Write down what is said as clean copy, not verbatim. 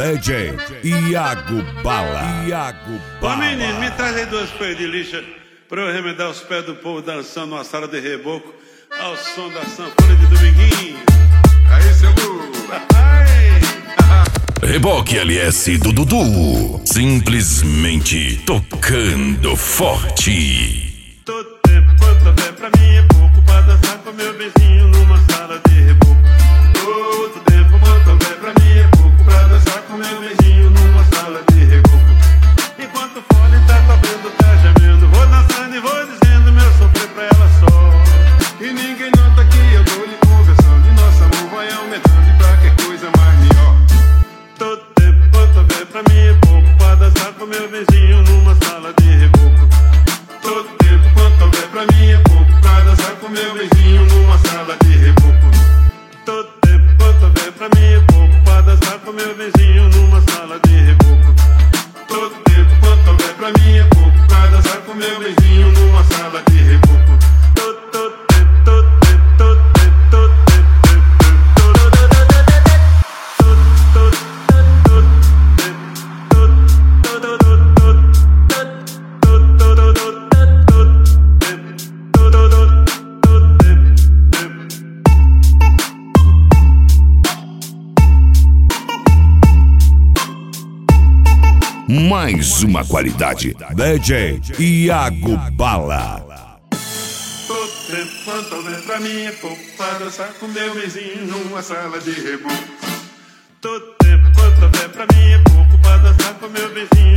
DJ Iago Bala. Iago Bala. Ô menino, me traz aí 2 pés de lixa pra eu remendar os pés do povo dançando numa sala de reboco ao som da sanfona de Dominguinho. Aí, seu Lu. Reboque LS do Dudu. Simplesmente tocando forte. Todo tempo quanto vem pra mim é pouco pra dançar com meu beijinho numa sala de reboco. Todo tempo quanto vem pra mim é pouco pra dançar com meu beijinho numa sala de reboco. Enquanto o fone tá tocando, tá gemendo, vou dançando e vou dizendo meu sofrer pra ela só. E ninguém nota que eu tô lhe conversando, e nosso amor vai aumentando e pra que coisa mais melhor. Todo tempo quanto vem pra mim é pouco pra dançar com meu beijinho numa sala de reboco. Todo tempo quanto vem pra mim é pouco pra dançar com meu beijinho numa sala de reboco. Todo tempo quanto vem pra mim é pouco pra dançar com meu beijinho numa sala de reboco. Todo tempo quanto vem pra mim é pouco pra dançar com meu beijinho numa sala de reboco. Mais uma qualidade. DJ Iago Bala. Todo tempo quanto vem pra mim é pouco pra dançar com meu vizinho numa sala de reboco. Todo tempo quanto vem pra mim é pouco pra dançar com meu beijinho